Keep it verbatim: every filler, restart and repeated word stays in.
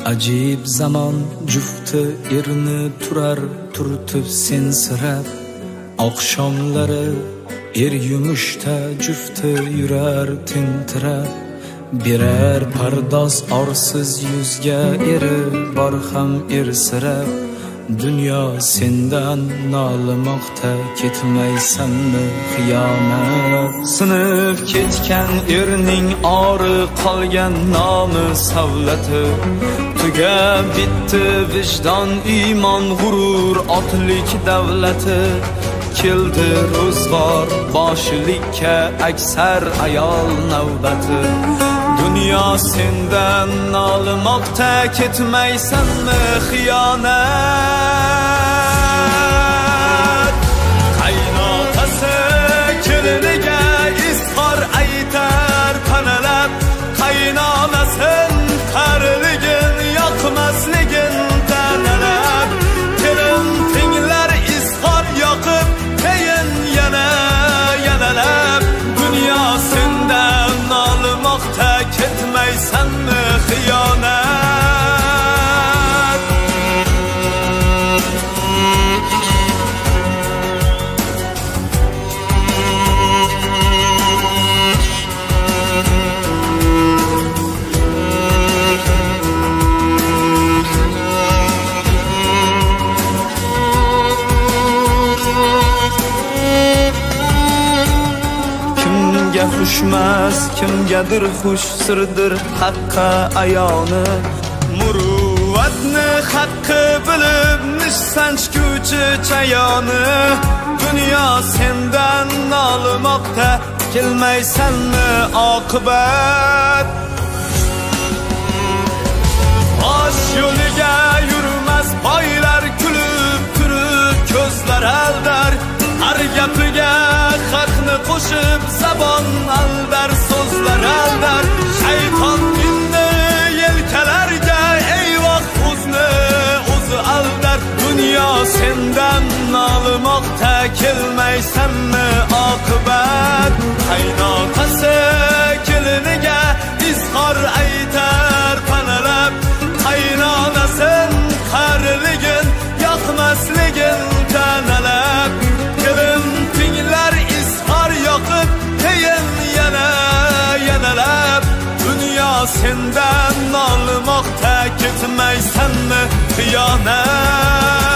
Ajib zaman jufti erni turar turtib sensirab, oqshomlari er yumushda jufti yurar tintirab, birer pardoz orsiz yuzga eri bor ham ersirab, dunyo sendan nolimoqda ketmaysanmi xiyomat. Sinib ketgan erning ori qolgan nomi savlati, tugab bitdi vijdon iymon g'urur otlik davlati. Keldi ro'zg'or boshlikka aksar ayol navbati, dunyo sendan nolimoqda ketmaysanmi xiyonat. Qaynotasi keliniga izhor aytar panalab, qaynonasin qariligin yoqmasligin tanalab, kelin tinglar izhor yoqib keyin yana yanalab, dunyo sendan nolimoqda ketmaysanmi xiyonat. Kimga xushmas, kimgadir xush sirdir haqqa ayoni, muruvvatni haqqi bilib nishsanchguvchi chayoni. Dunyo sendan nolimoqda kelmaysanmi oqibat. Bosh yo'liga yurmas boylar kulib turib ko'zlar aldar, har gapiga haqni qo'shib zabon aldar, so'zlar aldar. Shayton inni yelkalarga eyvoh o'zni o'zi aldar, dunyo sendan nolimoqda kelmaysanmi oqibat. Qaynotasi keliniga izhor aytar panalab, qaynonasin qariligin yoqmasligin tanalab, kelin tinglar izhor yoqib keyin yana yanalab, dunyo sendan nolimoqda ketmaysanmi xiyonat.